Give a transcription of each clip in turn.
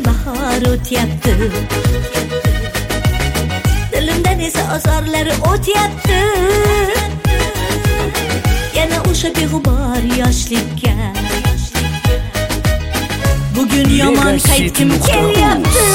bahor o'tyapti, dilimdan esa azorlar o'tyapti. Yana o'sha beg'ubor yoshlikka bugun yomon qaytgim kelyapti.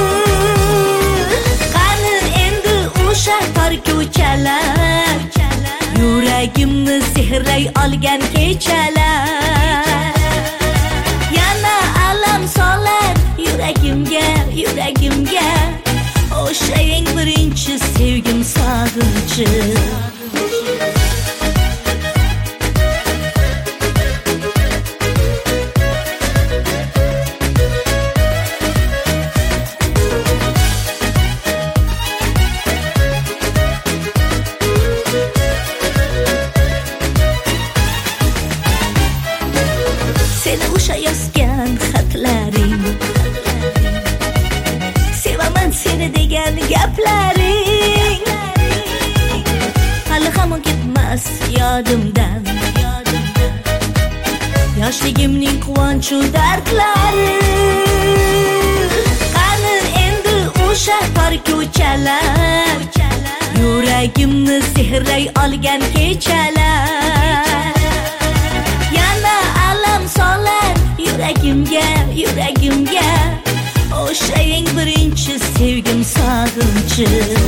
Qani endi o'sha tor ko'chalar, yuragimni sehrlay olgan kechalar. Yana alam solar yuragimga, yuragimga o'sha eng birinchi sevgim sog'inchi. Seni o'sha yozgan xatlaring, sevaman seni degan gaplaring hali hamon ketmas yodimdan. Yoshligimning quvonchu dardlari. Qani endi o'sha tor ko'chalar, yuragimni sehrlay olgan kechalar. Yana alam solar yuragimga, yuragimga o'sha eng birinchi sevgim sog'inchi.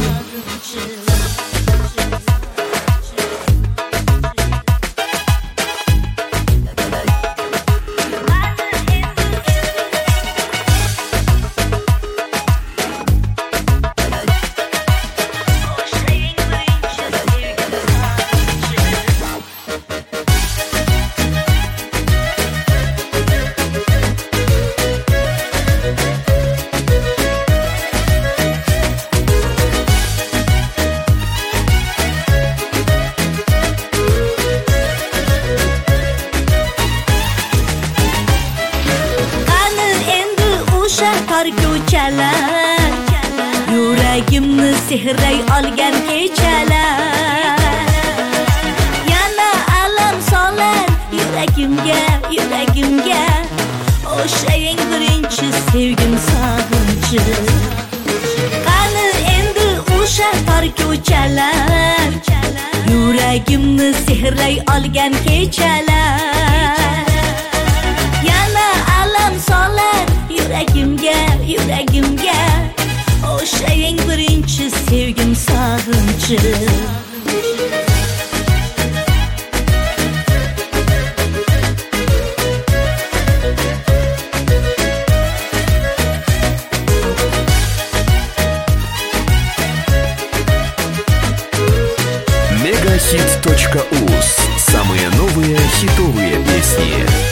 Tor ko'chalar, yuragimni sehrlay olgan kechalar. Yana alam solar yuragimga, yuragimga o'sha eng birinchi sevgim sog'inchi. Qani endi o'sha tor ko'chalar, yuragimni sehrlay olgan kechalar. Yana alam solar yuragimga, yuragimga o'sha eng birinchi sevgim sog'inchi. Megahit.uz. Самые новые хитовые песни.